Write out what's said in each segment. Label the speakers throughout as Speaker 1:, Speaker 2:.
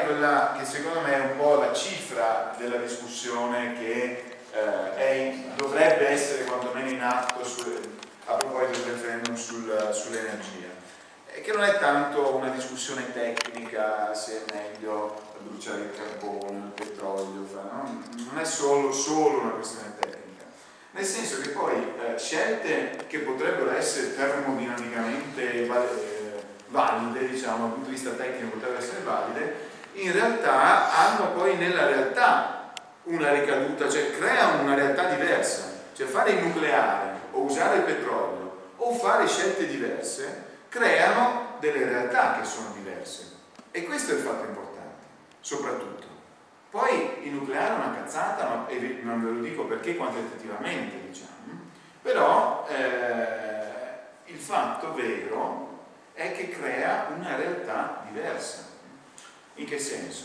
Speaker 1: quella che secondo me è un po' la cifra della discussione che dovrebbe essere quantomeno in atto a proposito del referendum sull'energia, e che non è tanto una discussione tecnica se è meglio bruciare il carbone, il petrolio, no? Non è solo una questione tecnica, nel senso che poi scelte che potrebbero essere termodinamicamente valide, diciamo, dal punto di vista tecnico potrebbero essere valide, in realtà hanno poi nella realtà una ricaduta, cioè creano una realtà diversa. Cioè fare il nucleare o usare il petrolio o fare scelte diverse creano delle realtà che sono diverse, e questo è il fatto importante, soprattutto. Poi il nucleare è una cazzata, non ve lo dico perché quantitativamente, diciamo, però il fatto vero è che crea una realtà diversa. In che senso?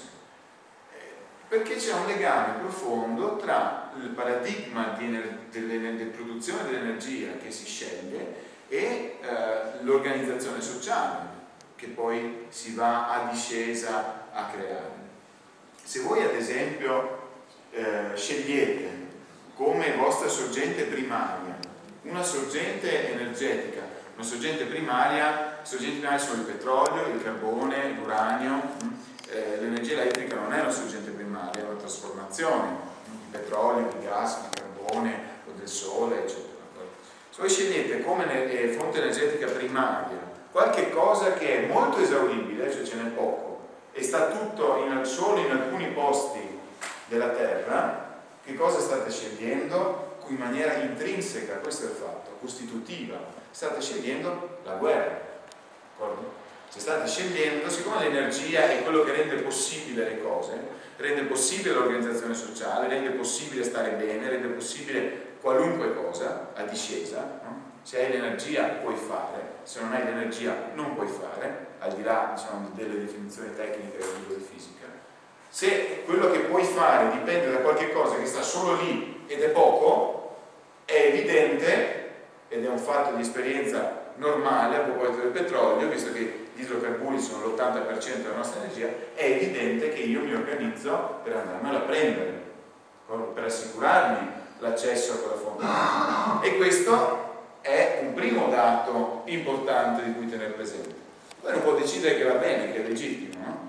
Speaker 1: Perché c'è un legame profondo tra il paradigma di produzione dell'energia che si sceglie e l'organizzazione sociale che poi si va a discesa a creare. Se voi ad esempio scegliete come vostra sorgente primaria una sorgente energetica, una sorgente primaria sono il petrolio, il carbone, l'uranio. L'energia elettrica non è una sorgente primaria, è una trasformazione, il petrolio, il gas, il carbone, o del sole, eccetera. Se voi scegliete come fonte energetica primaria qualche cosa che è molto esauribile, cioè ce n'è poco, e sta tutto solo in alcuni posti della Terra, che cosa state scegliendo? In maniera intrinseca, questo è il fatto, costitutiva, state scegliendo la guerra, d'accordo? Se state scegliendo, siccome l'energia è quello che rende possibile le cose, rende possibile l'organizzazione sociale, rende possibile stare bene, rende possibile qualunque cosa a discesa, no? Se hai l'energia puoi fare, se non hai l'energia non puoi fare, al di là, diciamo, delle definizioni tecniche a livello di fisica. Se quello che puoi fare dipende da qualche cosa che sta solo lì ed è poco, è evidente, ed è un fatto di esperienza normale a proposito del petrolio, visto che gli idrocarburi sono l'80% della nostra energia, è evidente che io mi organizzo per andarmela a prendere, per assicurarmi l'accesso a quella fonte. E questo è un primo dato importante di cui tenere presente. Poi non può decidere che va bene, che è legittimo, no?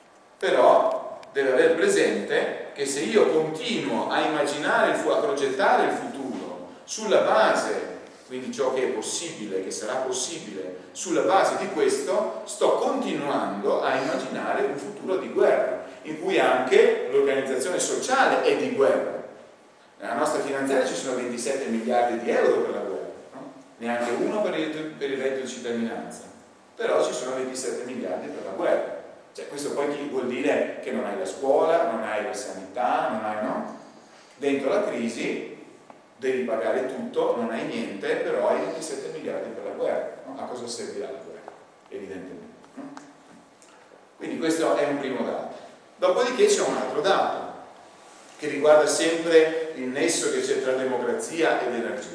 Speaker 1: Però deve avere presente che se io continuo a immaginare, a progettare il futuro sulla base, quindi ciò che è possibile, che sarà possibile, sulla base di questo, sto continuando a immaginare un futuro di guerra, in cui anche l'organizzazione sociale è di guerra. Nella nostra finanziaria ci sono 27 miliardi di euro per la guerra, no? Neanche uno per il reddito di cittadinanza, però ci sono 27 miliardi per la guerra. Cioè, questo poi vuol dire che non hai la scuola, non hai la sanità, non hai, no? Dentro la crisi devi pagare tutto, non hai niente, però hai 27 miliardi per la guerra, no? A cosa servirà la guerra? Evidentemente, no? Quindi questo è un primo dato. Dopodiché c'è un altro dato che riguarda sempre il nesso che c'è tra democrazia ed energia.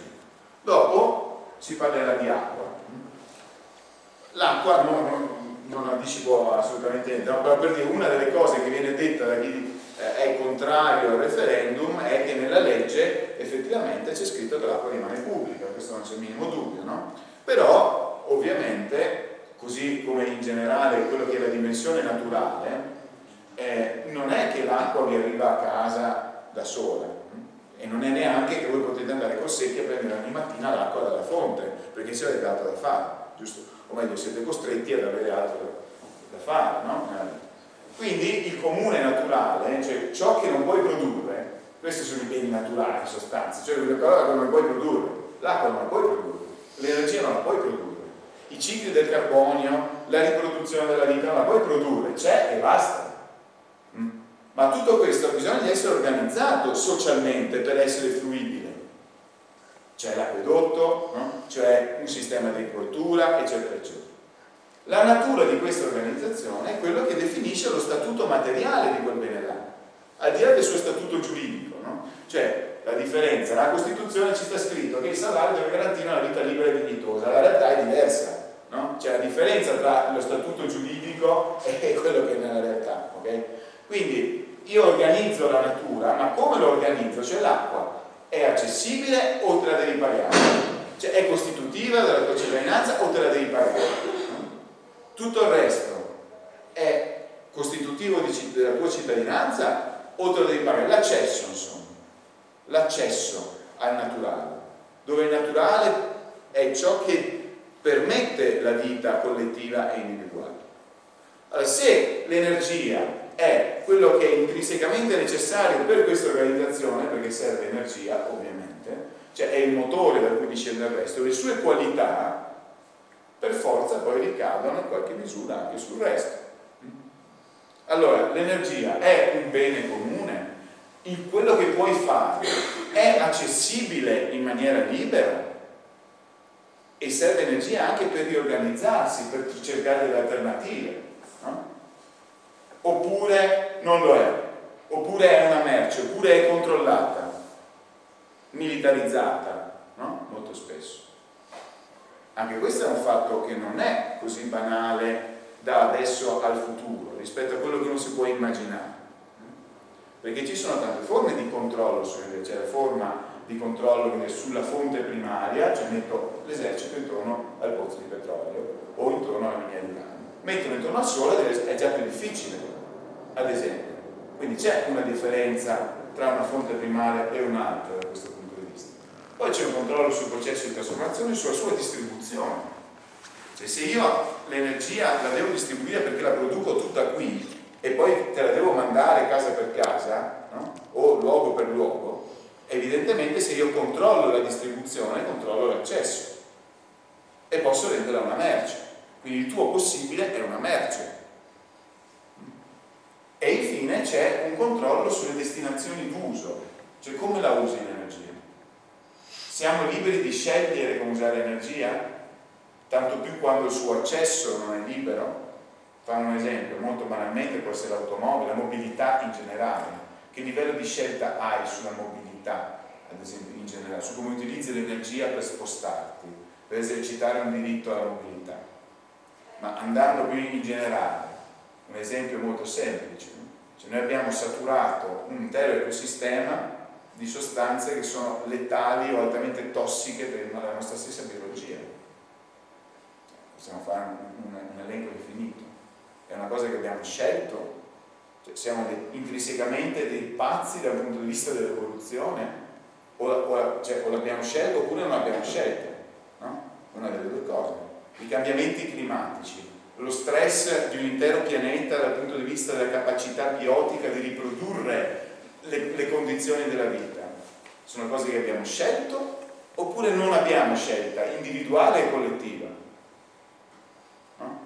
Speaker 1: Dopo si parlerà di acqua. L'acqua non anticipo assolutamente niente, no? Però per dire, una delle cose che viene detta da chi è contrario al referendum è che nella legge effettivamente c'è scritto che l'acqua rimane pubblica, questo non c'è il minimo dubbio, no? Però ovviamente, così come in generale quello che è la dimensione naturale, non è che l'acqua vi arriva a casa da sola, e non è neanche che voi potete andare col secchio a prendere ogni mattina l'acqua dalla fonte, perché ci avete altro da fare, giusto? O meglio, siete costretti ad avere altro da fare, no? Quindi il comune naturale, cioè ciò che non puoi produrre, questi sono i beni naturali in sostanza, cioè quelle cose che non puoi produrre, l'acqua non la puoi produrre, l'energia non la puoi produrre, i cicli del carbonio, la riproduzione della vita non la puoi produrre, c'è e basta. Ma tutto questo ha bisogno di essere organizzato socialmente per essere fruibile. C'è l'acquedotto, no? C'è un sistema di agricoltura, eccetera, eccetera. La natura di questa organizzazione è quello che definisce lo statuto materiale di quel bene là, al di là del suo statuto giuridico, no? Cioè, la differenza, nella Costituzione ci sta scritto che il salario deve garantire una vita libera e dignitosa, la realtà è diversa, no? C'è la differenza tra lo statuto giuridico e quello che è nella realtà, ok? Quindi io organizzo la natura, ma come lo organizzo? Cioè l'acqua è accessibile o te la devi pagare? Cioè è costitutiva della tua cittadinanza o te la devi pagare? Tutto il resto è costitutivo della tua cittadinanza o te lo devi pagare? L'accesso, insomma, l'accesso al naturale, dove il naturale è ciò che permette la vita collettiva e individuale. Allora, se l'energia è quello che è intrinsecamente necessario per questa organizzazione, perché serve energia ovviamente, cioè è il motore da cui discende il resto, le sue qualità per forza poi ricadono in qualche misura anche sul resto. Allora, l'energia è un bene comune? Quello che puoi fare è accessibile in maniera libera? E serve energia anche per riorganizzarsi, per cercare delle alternative, no? Oppure non lo è, oppure è una merce, oppure è controllata, militarizzata, no? Molto spesso. Anche questo è un fatto che non è così banale da adesso al futuro, rispetto a quello che non si può immaginare. Perché ci sono tante forme di controllo sull'energia, c'è la forma di controllo sulla fonte primaria, cioè metto l'esercito intorno al pozzo di petrolio o intorno alla miniera di urano. Metterlo intorno al sole è già più difficile, ad esempio. Quindi c'è una differenza tra una fonte primaria e un'altra da questo punto di vista. Poi c'è un controllo sul processo di trasformazione e sulla sua distribuzione. Cioè se io l'energia la devo distribuire perché la produco tutta qui e poi te la devo mandare casa per casa, no? O luogo per luogo, evidentemente se io controllo la distribuzione controllo l'accesso e posso renderla una merce. Quindi il tuo possibile è una merce. E infine c'è un controllo sulle destinazioni d'uso, cioè come la usi l'energia. Siamo liberi di scegliere come usare l'energia, tanto più quando il suo accesso non è libero. Fanno un esempio, molto banalmente può essere l'automobile, la mobilità in generale. Che livello di scelta hai sulla mobilità, ad esempio in generale, su come utilizzi l'energia per spostarti, per esercitare un diritto alla mobilità? Ma andando più in generale, un esempio molto semplice, cioè noi abbiamo saturato un intero ecosistema di sostanze che sono letali o altamente tossiche per la nostra stessa biologia. Possiamo fare un elenco infinito. È una cosa che abbiamo scelto, cioè siamo intrinsecamente dei pazzi dal punto di vista dell'evoluzione, o l'abbiamo scelto oppure non l'abbiamo scelta, no? Una delle due cose. I cambiamenti climatici, lo stress di un intero pianeta dal punto di vista della capacità biotica di riprodurre le condizioni della vita, sono cose che abbiamo scelto oppure non abbiamo scelta, individuale e collettiva, no?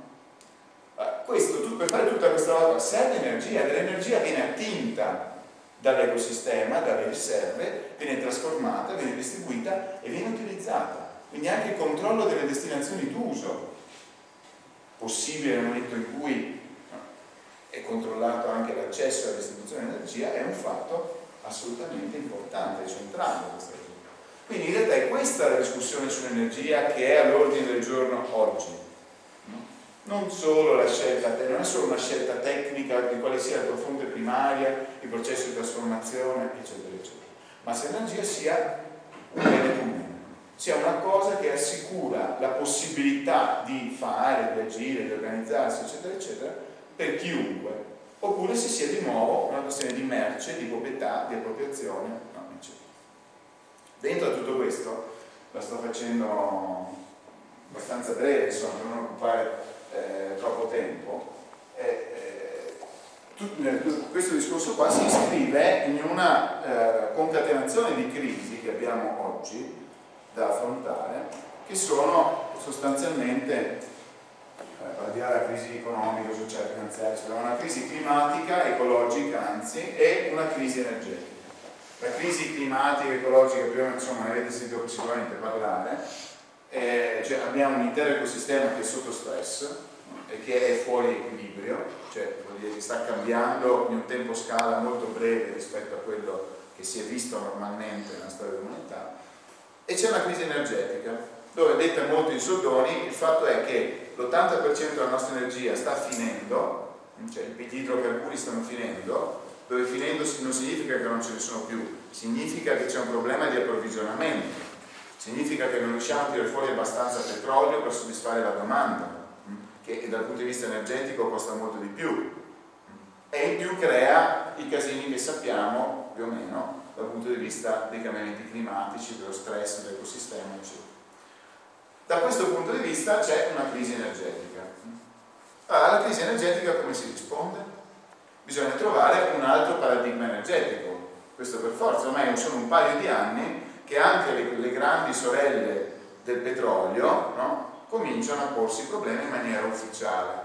Speaker 1: Per fare tutta questa roba serve energia, dell'energia viene attinta dall'ecosistema, dalle riserve, viene trasformata, viene distribuita e viene utilizzata. Quindi anche il controllo delle destinazioni d'uso possibile nel momento in cui è controllato anche l'accesso alla distribuzione di energia è un fatto assolutamente importante e centrale. Quindi in realtà è questa la discussione sull'energia che è all'ordine del giorno oggi. Non solo la scelta, non è solo una scelta tecnica di quale sia la tua fonte primaria, il processo di trasformazione, eccetera, eccetera, ma se l'energia sia un bene comune, sia una cosa che assicura la possibilità di fare, di agire, di organizzarsi, eccetera, eccetera, per chiunque, oppure se sia di nuovo una questione di merce, di proprietà, di appropriazione, no, eccetera. Dentro a tutto questo, la sto facendo abbastanza breve, insomma, per non occupare troppo tempo, questo discorso qua si iscrive in una concatenazione di crisi che abbiamo oggi da affrontare, che sono sostanzialmente, al di là della crisi economica, sociale, finanziaria, cioè una crisi climatica, ecologica anzi, e una crisi energetica. La crisi climatica, ecologica, prima insomma ne avete sentito sicuramente parlare. Cioè abbiamo un intero ecosistema che è sotto stress e che è fuori equilibrio, cioè vuol dire che sta cambiando in un tempo scala molto breve rispetto a quello che si è visto normalmente nella storia dell'umanità, e c'è una crisi energetica dove, detta molto in soldoni, il fatto è che l'80% della nostra energia sta finendo, cioè i piti idrocarburi stanno finendo, dove finendo non significa che non ce ne sono più, significa che c'è un problema di approvvigionamento, significa che non riusciamo a tirare fuori abbastanza petrolio per soddisfare la domanda, che dal punto di vista energetico costa molto di più, e in più crea i casini che sappiamo più o meno dal punto di vista dei cambiamenti climatici, dello stress dell'ecosistema, eccetera. Da questo punto di vista c'è una crisi energetica. Allora, alla crisi energetica come si risponde? Bisogna trovare un altro paradigma energetico. Questo per forza, ormai sono un paio di anni che anche le grandi sorelle del petrolio, no, cominciano a porsi problemi in maniera ufficiale.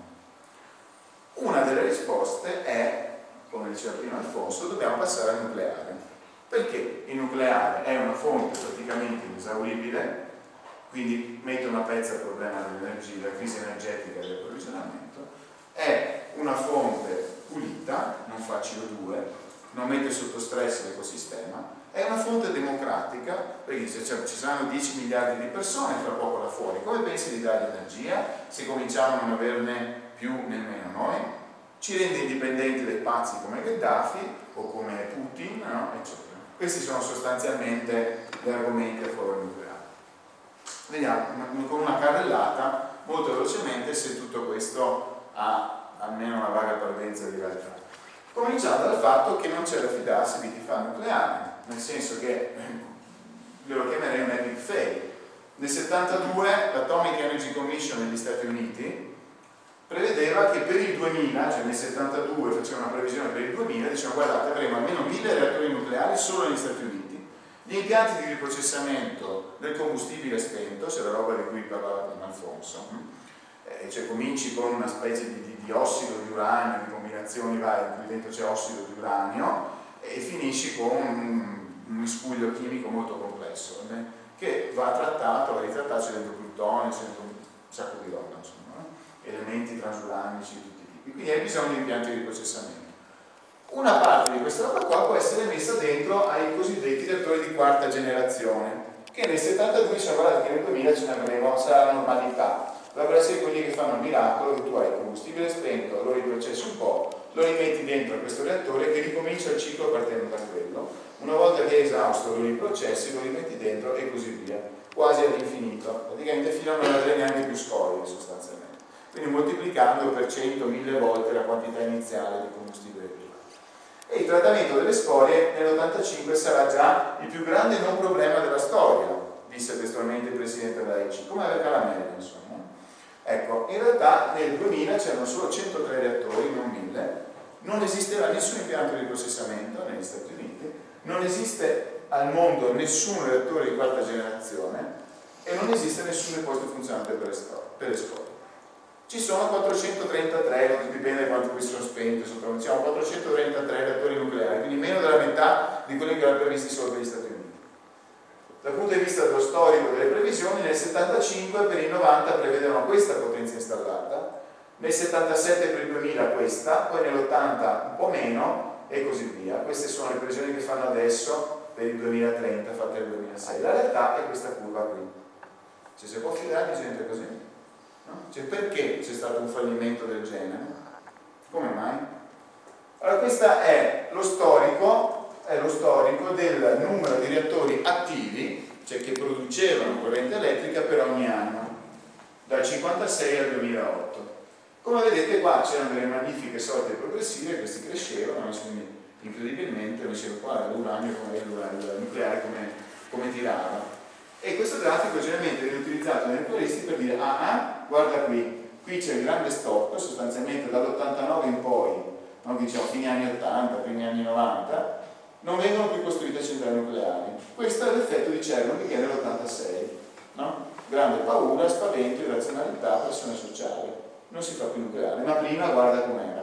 Speaker 1: Una delle risposte è, come diceva prima Alfonso, dobbiamo passare al nucleare. Perché il nucleare è una fonte praticamente inesauribile, quindi mette una pezza al problema dell'energia, della crisi energetica e dell'approvvigionamento, è una fonte pulita, non fa CO2, non mette sotto stress l'ecosistema, è una fonte democratica, perché se ci saranno 10 miliardi di persone fra poco là fuori, come pensi di dare energia se cominciamo a non averne più nemmeno noi? Ci rende indipendenti dai pazzi come Gheddafi o come Putin, no? Eccetera. Questi sono sostanzialmente gli argomenti a favore del nucleare. Vediamo con una carrellata molto velocemente se tutto questo ha almeno una vaga parvenza di realtà. Cominciando dal fatto che non c'è da fidarsi di chi fa nucleare, nel senso che lo chiamerei un epic fail. Nel 72 l'Atomic Energy Commission negli Stati Uniti prevedeva che per il 2000, cioè nel 72 faceva una previsione per il 2000, diceva guardate avremo almeno 1000 reattori nucleari solo negli Stati Uniti. Gli impianti di riprocessamento del combustibile spento, c'è la roba di cui parlava prima Alfonso, cioè cominci con una specie di ossido di uranio, di combinazioni varie, qui dentro c'è ossido di uranio, e finisci con un miscuglio chimico molto complesso, che va trattato, va ritrattato, c'è dentro plutonio, c'è dentro un sacco di roba, insomma, elementi transuranici di tutti i tipi, quindi hai bisogno di impianti di riprocessamento. Una parte di questa roba qua può essere messa dentro ai cosiddetti reattori di quarta generazione, che nel 72 diciamo guardate che nel 2000 ce ne avremo, sarà la normalità. Dovrebbero essere quelli che fanno il miracolo che tu hai il combustibile spento, lo riprocessi un po', lo rimetti dentro questo reattore che ricomincia il ciclo partendo da quello. Una volta che è esausto lo riprocessi, lo rimetti dentro e così via, quasi all'infinito. Praticamente fino a non avere neanche più scorie sostanzialmente. Quindi moltiplicando per 100.000 volte la quantità iniziale di combustibile primario. E il trattamento delle scorie nell'85 sarà già il più grande non problema della storia, disse testualmente il presidente dell'AIC, come aveva la meglio, insomma. Ecco, in realtà nel 2000 c'erano solo 103 reattori, non 1000, non esisteva nessun impianto di processamento negli Stati Uniti, non esiste al mondo nessun reattore di quarta generazione e non esiste nessun posto funzionante per le scorie. Ci sono 433, dipende da quanto questi sono spenti, diciamo 433 reattori nucleari, quindi meno della metà di quelli che erano previsti solo per gli Stati Uniti. Dal punto di vista dello storico delle previsioni, nel 75 per il 90 prevedevano questa potenza installata, nel 77 per il 2000 questa, poi nell'80 un po' meno e così via. Queste sono le previsioni che fanno adesso per il 2030 fatte nel 2006. La realtà è questa curva qui. Cioè, si può fidare di gente così? No? Cioè, perché c'è stato un fallimento del genere? Come mai? Allora, questo è lo storico del numero di reattori attivi, cioè che producevano corrente elettrica per ogni anno, dal 56 al 2008. Come vedete qua c'erano delle magnifiche sorti progressive, questi crescevano, quindi incredibilmente, dicevo qua l'uranio il nucleare come tirava. E questo grafico generalmente viene utilizzato dai nucleisti per dire guarda qui c'è il grande stop, sostanzialmente dall'89 in poi, no, diciamo fine anni 80, primi anni 90, non vengono più costruite centrali nucleari. Questo è l'effetto di Chernobyl che è nell'86, no? Grande paura, spavento, irrazionalità, pressione sociale. Non si fa più nucleare, ma prima guarda com'era.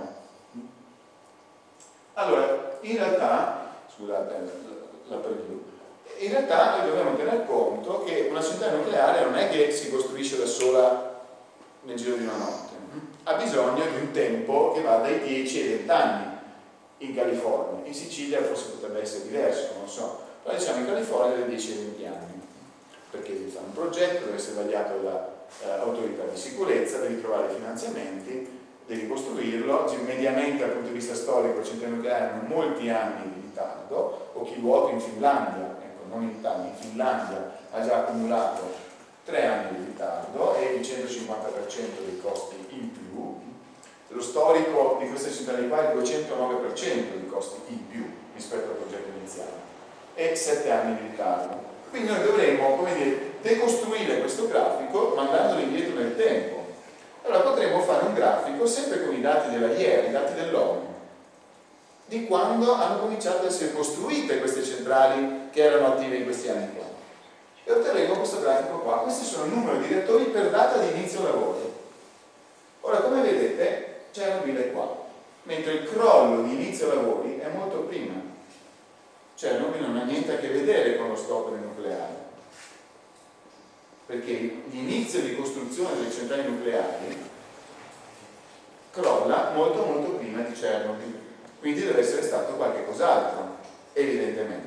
Speaker 1: Allora, in realtà, scusate la preview, in realtà noi dobbiamo tener conto che una centrale nucleare non è che si costruisce da sola nel giro di una notte, ha bisogno di un tempo che va dai 10 ai 20 anni in California. In Sicilia forse potrebbe essere diverso, non lo so, però diciamo in California dai 10 ai 20 anni. perché devi fare un progetto, deve essere vagliato dall'autorità di sicurezza, devi trovare i finanziamenti, devi costruirlo. Mediamente dal punto di vista storico le centrali nucleari hanno molti anni di ritardo. Olkiluoto in Finlandia, ecco, non in Italia, in Finlandia ha già accumulato 3 anni di ritardo e il 150% dei costi in più. Lo storico di queste centrali qua è il 209% di costi in più rispetto al progetto iniziale e 7 anni di ritardo. Quindi noi dovremmo, come dire, decostruire questo grafico mandandolo indietro nel tempo. Allora potremmo fare un grafico sempre con i dati della IEA, i dati dell'ONU, di quando hanno cominciato ad essere costruite queste centrali che erano attive in questi anni qua. E otterremo questo grafico qua. Questi sono il numero di reattori per data di inizio lavori. Ora, come vedete, Chernobyl è qua, mentre il crollo di inizio lavori è molto prima. Chernobyl non ha niente a che vedere con lo stop del nucleare, perché l'inizio di costruzione delle centrali nucleari crolla molto prima di Chernobyl, quindi deve essere stato qualche cos'altro, evidentemente.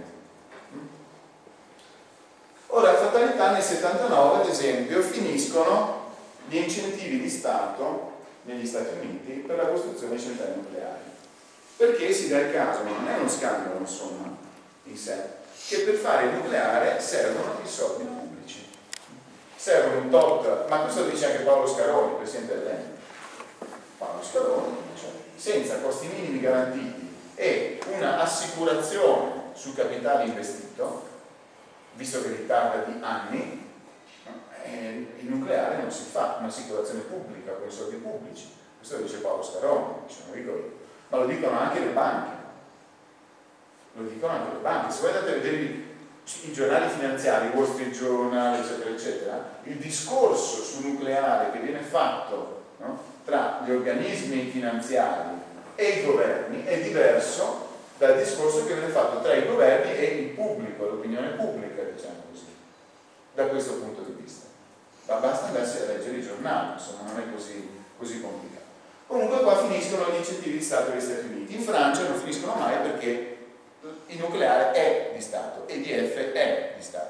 Speaker 1: Ora, fatalità, nel 79 ad esempio finiscono gli incentivi di Stato negli Stati Uniti per la costruzione di centrali nucleari, perché si dà il caso, ma non è uno scandalo insomma in sé, che per fare il nucleare servono i soldi pubblici, servono un tot, ma questo lo dice anche Paolo Scaroni, presidente dell'ENI. Paolo Scaroni dice: senza costi minimi garantiti e una assicurazione sul capitale investito, visto che ritarda di anni, il nucleare non si fa, un'assicurazione pubblica con i soldi pubblici. Questo lo dice Paolo Scaroni, non lo dico io, ma lo dicono anche le banche. Lo dicono anche le banche. Se voi andate a vedere i giornali finanziari, Wall Street Journal, eccetera, eccetera, il discorso sul nucleare che viene fatto, no, tra gli organismi finanziari e i governi è diverso dal discorso che viene fatto tra i governi e il pubblico, l'opinione pubblica, diciamo così, da questo punto di vista. Ma basta andarsi a leggere i giornali, insomma, non è così complicato. Comunque qua finiscono gli incentivi di Stato degli Stati Uniti. In Francia non finiscono mai perché il nucleare è di Stato, EDF è di Stato.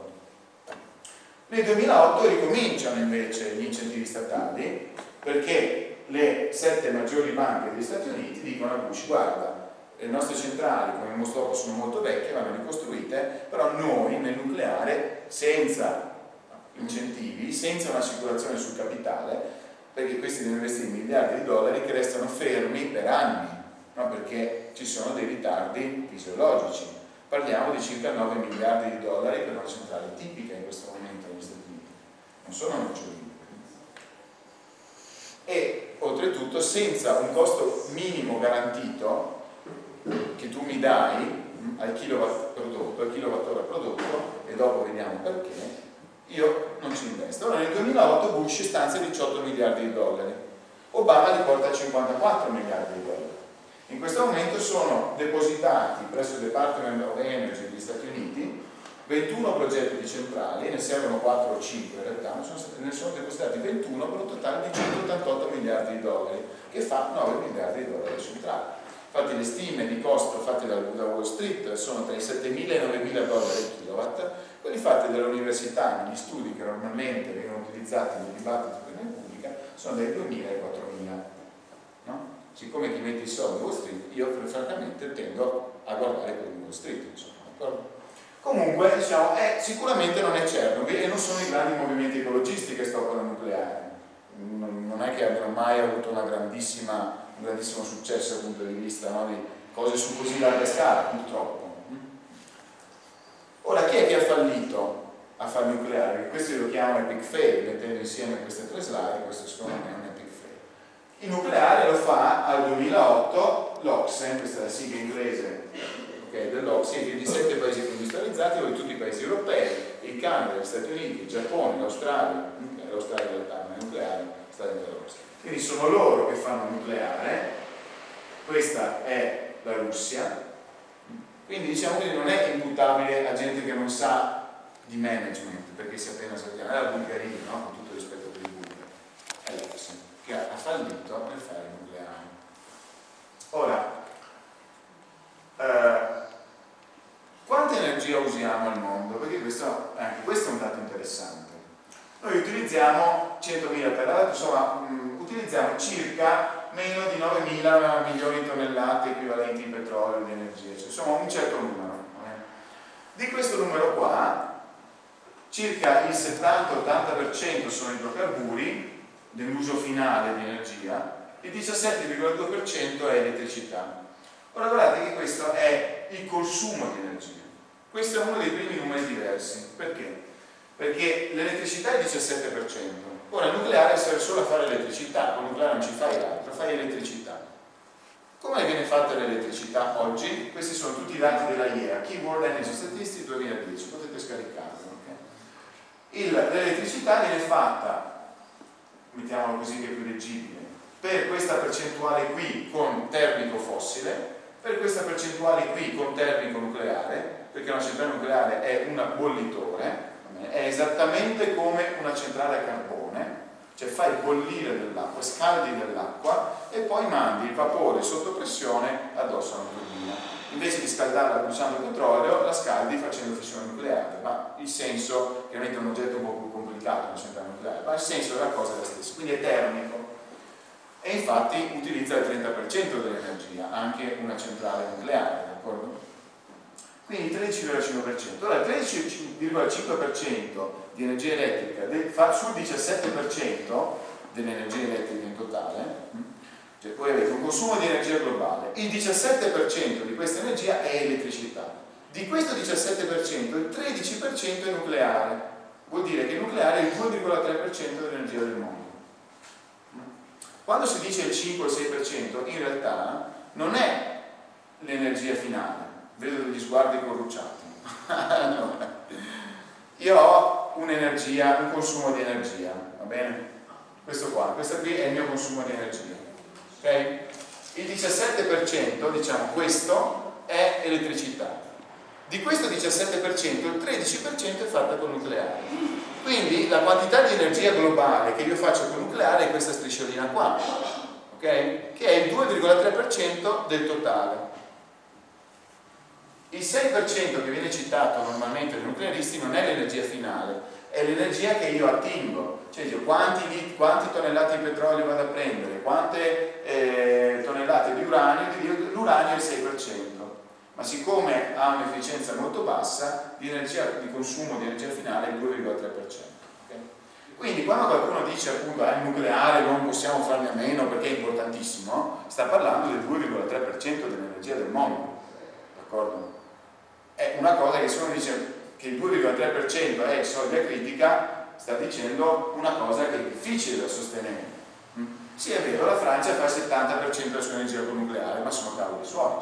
Speaker 1: Nel 2008 ricominciano invece gli incentivi statali, perché le 7 maggiori banche degli Stati Uniti dicono a Bush: guarda, le nostre centrali come Moscoso sono molto vecchie, vanno ricostruite, però noi nel nucleare, senza incentivi, senza un'assicurazione sul capitale, perché questi devono investire miliardi di dollari che restano fermi per anni, no? Perché ci sono dei ritardi fisiologici. Parliamo di circa 9 miliardi di dollari per una centrale tipica in questo momento negli Stati Uniti, non sono nocciolini. E oltretutto senza un costo minimo garantito che tu mi dai al kilowatt prodotto, al kilowattora prodotto, e dopo vediamo perché, io non ci investo. Allora nel 2008 Bush stanzia 18 miliardi di dollari, Obama li porta a 54 miliardi di dollari. In questo momento sono depositati presso il Department of Energy degli Stati Uniti 21 progetti di centrali, ne servono 4 o 5 in realtà, ne sono depositati 21 per un totale di 188 miliardi di dollari, che fa 9 miliardi di dollari centrali. Infatti le stime di costo fatte da Wall Street sono tra i 7.000 e i 9.000 dollari al kilowatt, quelli fatti dall'università negli studi che normalmente vengono utilizzati nel dibattito di opinione pubblica sono dai 2.000 ai 4.000. No? Siccome chi mette i soldi a Wall Street, io francamente tendo a guardare quelli di Wall Street, insomma. Comunque, diciamo, sicuramente non è Chernobyl e non sono i grandi movimenti ecologisti che stoppano il nucleare. Non è che abbiano mai avuto un grandissimo successo dal punto di vista, no, di cose su così larga scala, purtroppo. Ora, chi è che ha fallito a fare il nucleare? Perché questo io lo chiamo epic fail, mettendo insieme queste 3 slide, questo secondo me è un epic fail. Il nucleare lo fa al 2008 l'Ocse, questa è la sigla inglese, okay, dell'Ocse, di 7 paesi più industrializzati, o di tutti i paesi europei, il Canada, gli Stati Uniti, il Giappone, l'Australia, l'Australia in realtà non è nucleare, sta dentro l'Austria. Quindi sono loro che fanno il nucleare, questa è la Russia, quindi diciamo che non è imputabile a gente che non sa di management, perché si è appena sappiamo, è la Bulgaria, no? Con tutto rispetto per i bulgari, è l'Ocse, che ha fallito nel fare il nucleare. Ora, quanta energia usiamo al mondo? Perché anche questo è un dato utilizziamo 100.000 terawatt, insomma utilizziamo circa meno di 9.000 milioni di tonnellate equivalenti in petrolio di energia, cioè insomma un certo numero. Di questo numero qua, circa il 70-80% sono idrocarburi dell'uso finale di energia, il 17,2% è elettricità. Ora guardate che questo è il consumo di energia. Questo è uno dei primi numeri diversi. Perché? Perché l'elettricità è il 17%. Ora il nucleare serve solo a fare elettricità, con il nucleare non ci fai altro, fai elettricità. Come viene fatta l'elettricità oggi? Questi sono tutti i dati della IEA, Key World Energy Statistics 2010, potete scaricarlo. Okay? L'elettricità viene fatta, mettiamolo così che è più leggibile, per questa percentuale qui con termico fossile, per questa percentuale qui con termico nucleare, perché una centrale nucleare è un bollitore, è esattamente come una centrale a carbone, cioè fai bollire dell'acqua, scaldi dell'acqua e poi mandi il vapore sotto pressione addosso a una turbina. Invece di scaldarla bruciando petrolio, la scaldi facendo fissione nucleare, ma il senso, chiaramente è un oggetto un po' più complicato, una centrale nucleare, ma il senso della cosa è lo stesso, quindi è termico. E infatti utilizza il 30% dell'energia, anche una centrale nucleare, d'accordo? Quindi 13,5%. Ora il 13,5% di energia elettrica sul 17% dell'energia elettrica in totale, cioè voi avete un consumo di energia globale, il 17% di questa energia è elettricità. Di questo 17% il 13% è nucleare, vuol dire che il nucleare è il 2,3% dell'energia del mondo. Quando si dice il 5 o il 6%, in realtà non è l'energia finale. Vedo degli sguardi corrucciati. No. Io ho un'energia, un consumo di energia, va bene? Questo qui è il mio consumo di energia. Ok? Il 17%, diciamo, questo è elettricità. Di questo 17%, il 13% è fatta con nucleare. Quindi la quantità di energia globale che io faccio con nucleare è questa strisciolina qua, ok? Che è il 2,3% del totale. Il 6% che viene citato normalmente dai nuclearisti non è l'energia finale, è l'energia che io attingo, cioè io quanti tonnellate di petrolio vado a prendere, quante tonnellate di uranio, l'uranio è il 6%, ma siccome ha un'efficienza molto bassa, di consumo di energia finale è il 2,3%. Okay? Quindi quando qualcuno dice appunto il nucleare non possiamo farne a meno perché è importantissimo, sta parlando del 2,3% dell'energia del mondo, d'accordo? È una cosa che se uno dice che il 2,3% è soglia critica, sta dicendo una cosa che è difficile da sostenere. Sì, è vero, la Francia fa il 70% della sua energia con nucleare, ma sono cavoli suoi.